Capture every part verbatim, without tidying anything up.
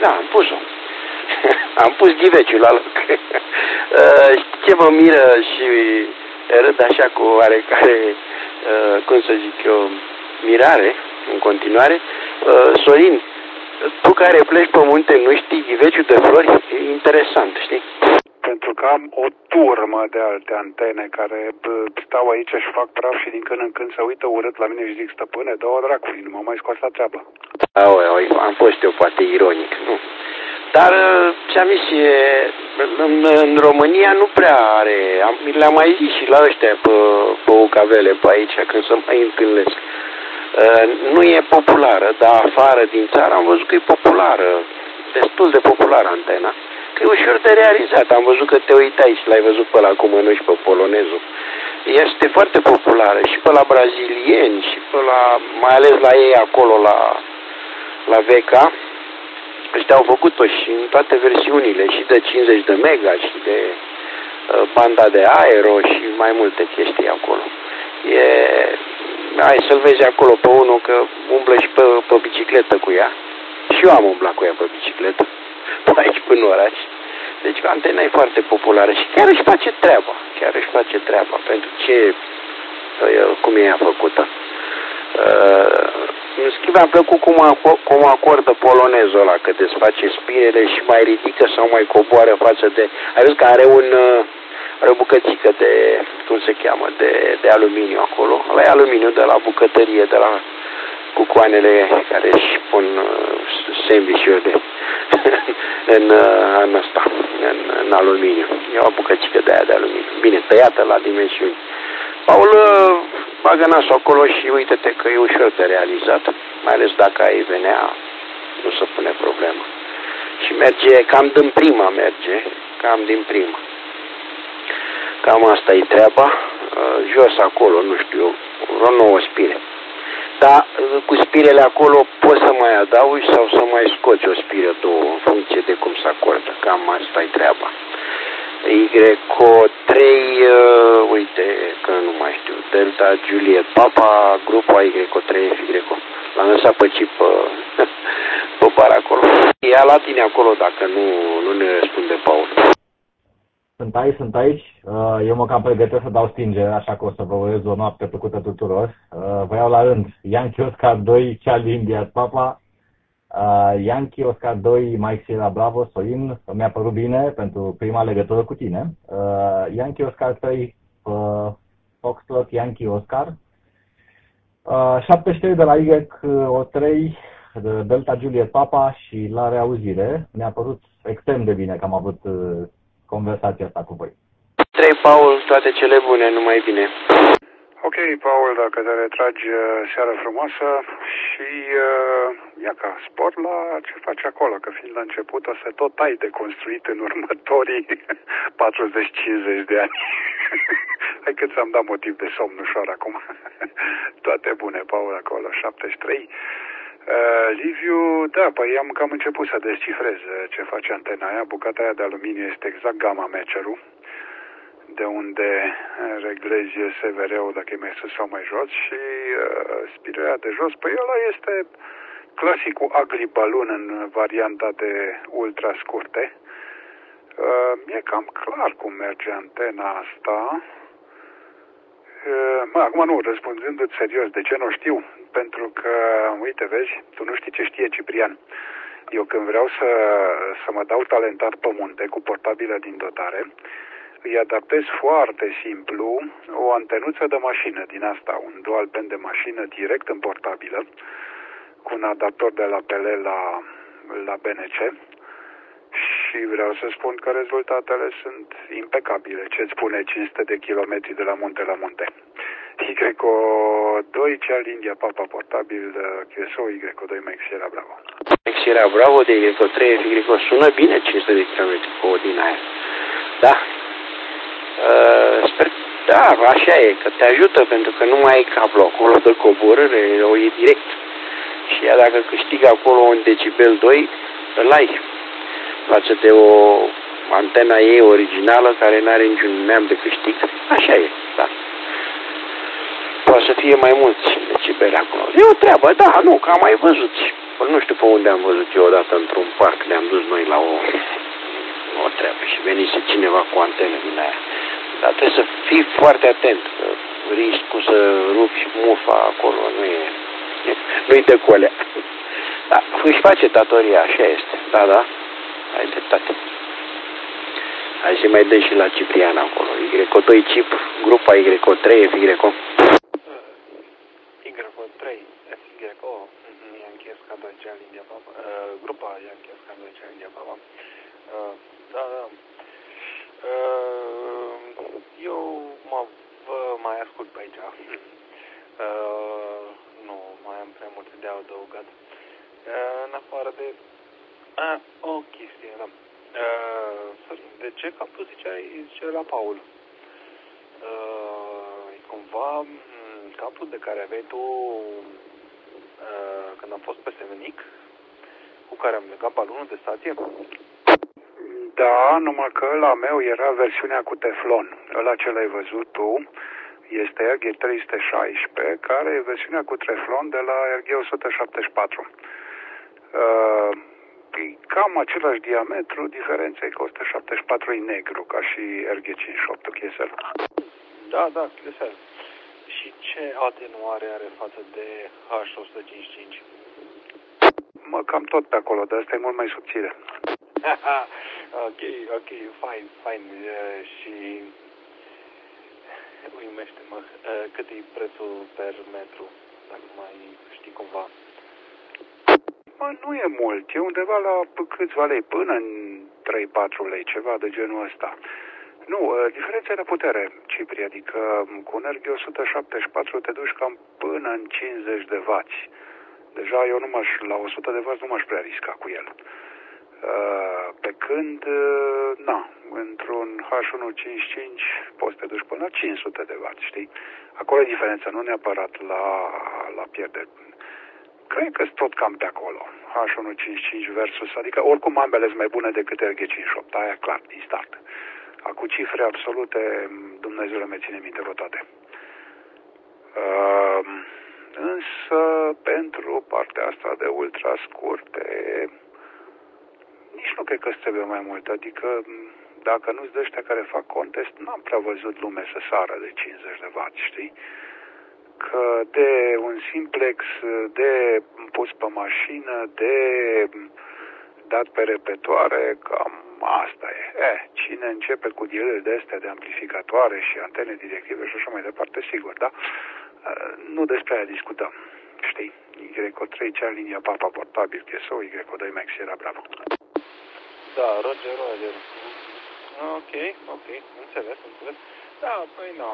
da, am pus-o. Am pus ghiveciul la loc. Știi ce mă miră și râd așa cu oarecare, cum să zic eu, mirare în continuare? Sorin, tu care pleci pe munte nu știi ghiveciul de flori? E interesant, știi? Pentru că am o turmă de alte antene care stau aici și fac praf și din când în când se uită urât la mine și zic, stăpâne, dă-o dracului, nu m-am mai scos la treabă. Aoleu, am fost eu poate ironic, nu? Dar ce-am zis, în, în România nu prea are, am, le-am mai zis și la ăștia pe, pe Ucavele, pe aici, când se mai întâlnesc. Nu e populară, dar afară din țară am văzut că e populară, destul de populară antena. Că e ușor de realizat, am văzut că te uitai și l-ai văzut pe ăla cum mănânci pe polonezul. Este foarte populară și pe la brazilieni și pe la, mai ales la ei acolo la, la V K. Ăștia au făcut-o și în toate versiunile, și de cincizeci de mega, și de uh, banda de aero și mai multe chestii acolo. E... Hai să-l vezi acolo pe unul că umblă și pe, pe bicicletă cu ea. Și eu am umblat cu ea pe bicicletă. Pe aici până oraș. Deci antena e foarte populară și chiar își face treaba. Chiar își face treaba. Pentru ce, cum e ea făcută. Uh, În schimb, am plăcut cum, cum acordă polonezul ăla, că desface spirele și mai ridică sau mai coboară față de... Ai văzut că are un, are o bucățică de, cum se cheamă, de, de aluminiu acolo. Ăla e aluminiu de la bucătărie, de la cucoanele care își pun uh, sandwich-uri în, uh, în ăsta, în, în aluminiu. E o bucățică de aia de aluminiu. Bine, tăiată la dimensiuni. Paul bagă nasul acolo și uite-te că e ușor de realizat, mai ales dacă ai venea, nu se pune problemă. Și merge, cam din prima merge, cam din prima. Cam asta e treaba, jos acolo, nu știu, vreo nouă spire. Dar cu spirele acolo poți să mai adaugi sau să mai scoți o spire, două, în funcție de cum se acordă, cam asta e treaba. Y trei, uh, uite, că nu mai știu, Delta Juliet Papa, grupul Y trei F Y. L-am lăsat pe chip pe, pe bar acolo. Ia la tine acolo dacă nu, nu ne răspunde Paul. Sunt aici, sunt aici. Eu mă cam pregătesc să dau stingere, așa că o să vă urez o noapte plăcută tuturor. Vă iau la rând. Yankee Oscar doi, Charlie India Papa. Uh, Yankee Oscar doi, Mike Sierra Bravo, Sorin, mi-a părut bine pentru prima legătură cu tine. Uh, Yankee Oscar trei, uh, Foxtrot, Yankee Oscar. Uh, șaptezeci și trei de la Y trei, Delta Juliet Papa și la reauzire. Mi-a părut extrem de bine că am avut uh, conversația asta cu voi. trei, Paul, toate cele bune, numai bine. Ok, Paul, dacă te retragi, seară frumoasă și uh, ia ca spor la ce faci acolo, că fiind la început o să tot ai de construit în următorii patruzeci cincizeci de ani. Hai că ți-am dat motiv de somn ușor acum. Toate bune, Paul, acolo, șaptezeci și trei. Uh, Liviu, da, păi am cam început să descifrez ce face antena aia. Bucata aia de aluminiu este exact gamma matcher-ul, de unde reglezi S V R-ul dacă e mai sus sau mai jos și uh, spirea de jos, păi ăla este clasicul ugly balloon în varianta de ultra scurte. Uh, e cam clar cum merge antena asta. Uh, mă, acum nu, răspunzându-ți serios, de ce nu știu? Pentru că, uite, vezi, tu nu știi ce știe Ciprian. Eu când vreau să, să mă dau talentat pe munte cu portabilă din dotare, îi adaptez foarte simplu o antenuță de mașină din asta, un dual band de mașină direct în portabilă, cu un adaptor de la P L la, la B N C și vreau să spun că rezultatele sunt impecabile. Ce-ți spune cinci sute de kilometri de la munte la munte? Y doi, Charlie India Papa portabil, Q S O, Y doi, Mike Sierra Bravo. Mike Sierra Bravo de Y trei, Y sună bine cinci sute de kilometri cu o din aia. Da. Uh, sper, da, așa e, că te ajută pentru că nu mai ai cablu acolo de coborâre, o e direct. Și ea dacă câștigă acolo un decibel doi, îl ai. Față de o antena ei originală care nu are niciun neam de câștig. Așa e, da. Poate să fie mai mulți decibeli acolo. E o treabă, da, nu, că am mai văzut. Păi nu știu pe unde am văzut eu odată într-un parc, ne-am dus noi la o, o treabă și venise cineva cu antene din aia. Dar trebuie să fii foarte atent, că riscul să rupi mufa acolo nu e, nu-i de colea. Da, își face datoria, așa este. Da, da, ai dreptate. Hai să mai dă și la Ciprian acolo. Y doi chip, grupa Y trei, F Y. Y trei, F Y O, Yankee S K doi Charlie India Papa, grupa Yankee S K doi Charlie India Papa. Da, da. Eu mă, vă mai ascult pe aici. Nu mai am prea multe de adăugat. În afară de a, o chestie, da. De ce ca tu ziceai, zice la Paul? E cumva capul de care aveai tu când am fost pe Semenic, cu care am legat balonul de stație? Da, numai că la meu era versiunea cu teflon. Ăla ce l-ai văzut tu este R G trei sute șaisprezece, care e versiunea cu teflon de la R G o sută șaptezeci și patru. Uh, e cam același diametru, diferența e că o sută șaptezeci și patru e negru, ca și R G cincizeci și opt, Chiesel. Da, da, Chiesel. Și ce atenuare are față de H o sută cincizeci și cinci? Mă, cam tot pe acolo, dar asta e mult mai subțire. Ok, ok, fine, fine. Uh, și uimește-mă, uh, cât e prețul per metru, dacă mai știi cumva? Mă, nu e mult, e undeva la câțiva lei, până în trei patru lei, ceva de genul ăsta. Nu, uh, diferența e de putere, Cipri, adică cu un R G o sută șaptezeci și patru te duci cam până în cincizeci de wați. Deja eu nu m-aș, la o sută de wați nu m-aș prea risca cu el. Uh, pe când, uh, na, într-un H unu cincizeci și cinci poți să te duci până la cinci sute de wați, știi? Acolo e diferența, nu neapărat la, la pierderi. Cred că-s tot cam pe acolo. H unu cincizeci și cinci versus, adică oricum ambele sunt mai bune decât R G cincizeci și opt, aia clar, din start. Acum cifre absolute, Dumnezeu le mai ține minte vreo toate. Uh, însă, pentru partea asta de ultra scurte, nici nu cred că-ți trebuie mai mult, adică dacă nu-ți dă ăștia care fac contest, n-am prea văzut lume să sară de cincizeci de wați, știi? Că de un simplex, de pus pe mașină, de dat pe repetoare, cam asta e. Eh, cine începe cu diele de astea de amplificatoare și antene directive și așa mai departe, sigur, da? Nu despre aia discutăm, știi? Y trei, cea linia Papa portabil, G S O, Y doi Max era bravo. Da, Roger, Roger. Ok, ok, înțeles, înțeles. Da, păi nu.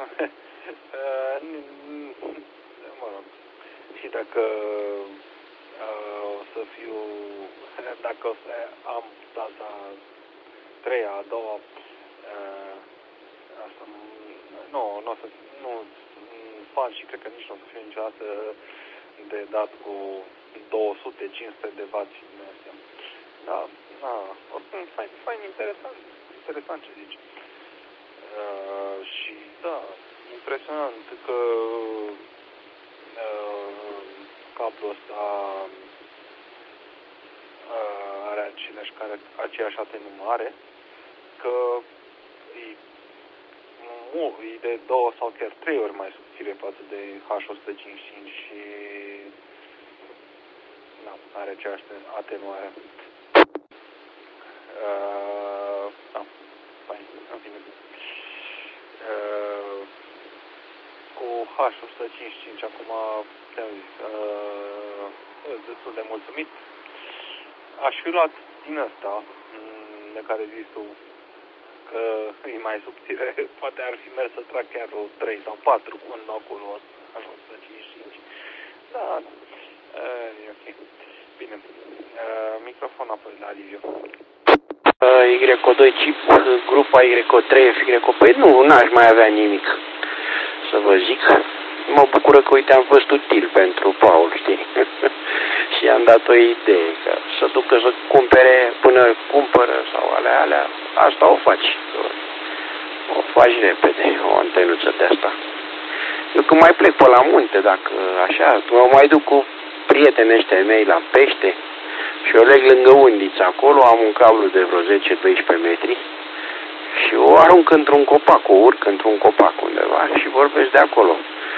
Mă rog. Și dacă uh, o să fiu, dacă o să am data treia, a doua, uh, asta, nu, nu o să, nu fan și cred că nici nu o să fiu niciodată de dat cu două sute cinci sute de wați din astea. Da, da, oricum, fain, fain, interesant, interesant ce zici. Uh, și da, impresionant că uh, cablul ăsta uh, are aceleași, care, aceeași atenuare, că e, e de două sau chiar trei ori mai subțire față de H o sută cincizeci și cinci și da, are aceeași atenuare. Uh, da, fain, în fine. Uh, cu H o sută cincizeci și cinci acum te-am zis, uh, destul de mulțumit. Aș fi luat din ăsta de care zici tu că e mai subțire, poate ar fi mers să trag chiar o trei sau patru în locul H o sută cincizeci și cinci. Da, da. Uh, e ok. Bine. Uh, microfon apoi la Liviu. Y doi chip, grupa Y trei, F Y. Păi nu, n-aș mai avea nimic să vă zic. Mă bucură că, uite, am fost util pentru Paul, știi? Și i-am dat o idee, că să ducă să cumpere până cumpără sau alea, alea, asta o faci. O faci repede, o antenuță de asta. Eu când mai plec pe la munte, dacă așa, mă mai duc cu prietenii ăștia mei la pește și eu leg lângă undița acolo, am un cablu de vreo zece doisprezece metri și o arunc într-un copac, o urc într-un copac undeva și vorbesc de acolo.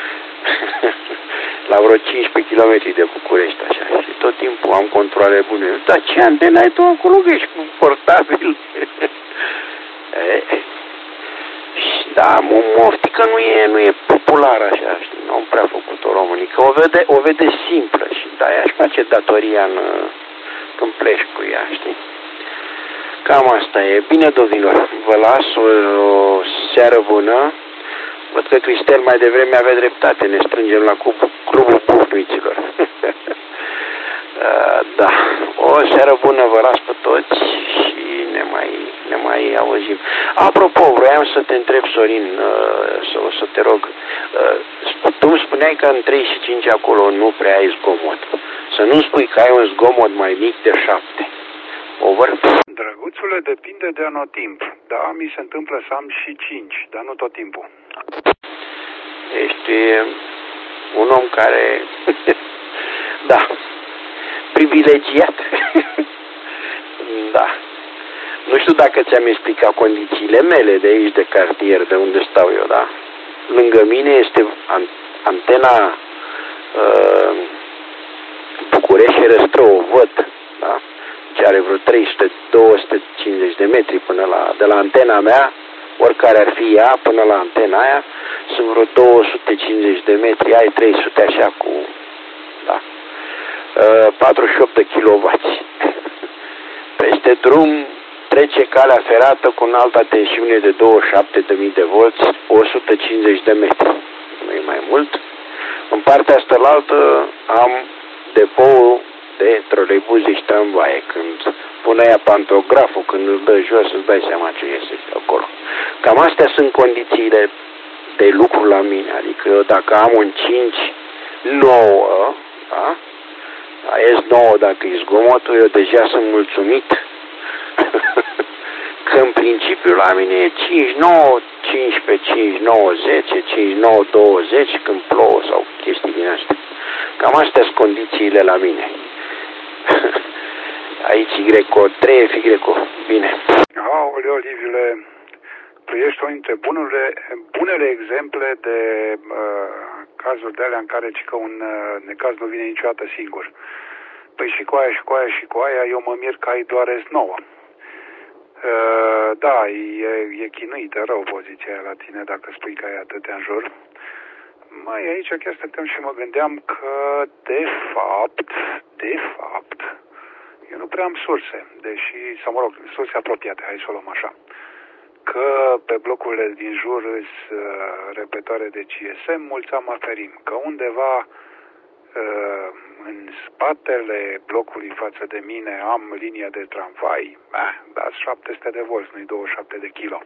La vreo cincisprezece kilometri de București, așa, și tot timpul am controle bune. Dar ce antenă ai tu acolo, că ești cu portabil? E, da, moftică nu e, nu e populară așa, știi, nu am prea făcut-o românii, că o vede, o vede simplă și de-aia își face datoria în, când pleci cu ea, știi? Cam asta e. Bine, domnilor, vă las o, o seară bună. Văd că Cristel mai devreme avea dreptate, ne strângem la clubul bufnuiților. Da, o seară bună vă las pe toți și ne mai, ne mai auzim. Apropo, vroiam să te întreb, Sorin, să, să te rog, tu îmi spuneai că în trei și cinci acolo nu prea ai zgomot. Să nu spui că ai un zgomot mai mic de șapte. Over? Drăguțule, depinde de anotimp. Da, mi se întâmplă să am și cinci, dar nu tot timpul. Ești un om care... da, privilegiat. Da. Nu știu dacă ți-am explicat condițiile mele de aici, de cartier, de unde stau eu, da? Lângă mine este antena uh, București Răstră, o văd, da? Ce are vreo trei sute - două sute cincizeci de metri până la, de la antena mea, oricare ar fi ea, până la antena aia, sunt vreo două sute cincizeci de metri, ai trei sute așa cu, da, uh, patruzeci și opt de kilowați. Peste drum trece calea ferată cu înalta tensiune de douăzeci și șapte de mii de volți, o sută cincizeci de metri. Nu e mai mult. În partea asta la altă am depoul de troleibuze și tramvaie. Când pune aia pantograful, când îl dă jos, îți dai seama ce este acolo. Cam astea sunt condițiile de lucru la mine. Adică eu dacă am un cinci nouă, da? S nouă dacă e zgomotul, eu deja sunt mulțumit. Că în principiu la mine e cinci nouă, cincisprezece, cinci nouă, zece, cinci nouă, douăzeci când plouă sau chestii din astea. Cam astea sunt condițiile la mine. Aici Y trei F Y. Bine. Aoleo, Liviule, tu ești unul dintre bunele, bunele exemple de uh, cazuri de alea în care ci că un uh, necaz nu vine niciodată singur. Păi și cu aia și cu aia și cu aia eu mă mir că ai doar S nouă. Uh, da, e, e chinuită rău poziția aia la tine dacă spui că ai atâtea în jur. Mai aici chiar stăteam și mă gândeam că de fapt, de fapt, eu nu prea am surse, deși, sau mă rog, surse apropiate, hai să o luăm așa. Că pe blocurile din jur sunt uh, repetoare de C S M, mulți am aferim. Că undeva uh, în spatele blocului față de mine am linia de tramvai, eh, dar șapte sute de volți, nu-i douăzeci și șapte de kilo.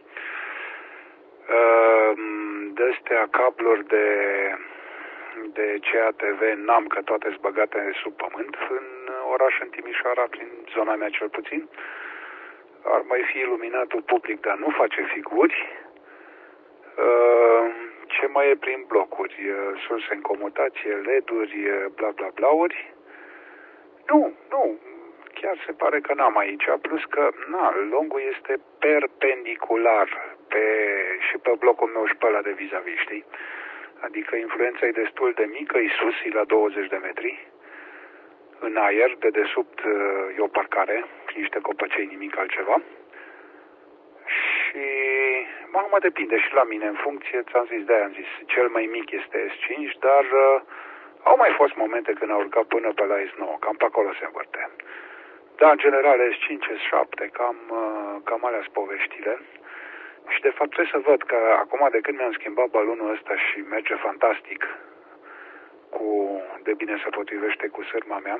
Uh, de-astea cabluri de, de C A T V n-am, că toate sunt băgate sub pământ în oraș, în Timișoara, prin zona mea cel puțin. Ar mai fi iluminatul public, dar nu face figuri. Uh, ce mai e prin blocuri? Uh, surse în comutație, L E D-uri, uh, bla bla blauri. Nu, nu, chiar se pare că n-am aici, plus că, na, longul este perpendicular pe, și pe blocul meu și pe ăla de vis-a-vis, știi? Adică influența e destul de mică, e sus, e la douăzeci de metri. În aer, de desubt e o parcare, niște copăcei, nimic altceva. Și, mă, mă depinde și la mine, în funcție, ți-am zis, de-aia am zis, cel mai mic este S cinci, dar uh, au mai fost momente când a urcat până pe la S nouă, cam pe acolo se învârte. Dar, în general, S cinci, S șapte, cam, uh, cam alea sunt poveștile. Și, de fapt, trebuie să văd că acum, de când mi-am schimbat balonul ăsta și merge fantastic, cu de bine se potrivește cu sârma mea,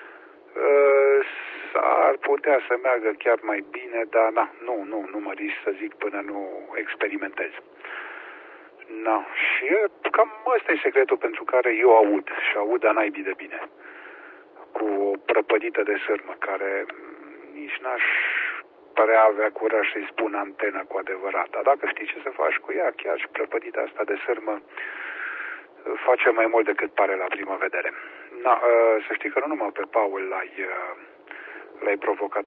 s-ar putea să meargă chiar mai bine, dar na, nu, nu, nu mă risc să zic până nu experimentez. Na, și cam ăsta e secretul pentru care eu aud și aud a naibii de bine. Cu o prăpădită de sârmă care nici n-aș părea avea curaj să-i spun antenă cu adevărat. Dar dacă știi ce să faci cu ea, chiar și prăpădita asta de sârmă face mai mult decât pare la prima vedere. Na, să știi că nu numai pe Paul l-ai, l-ai provocat.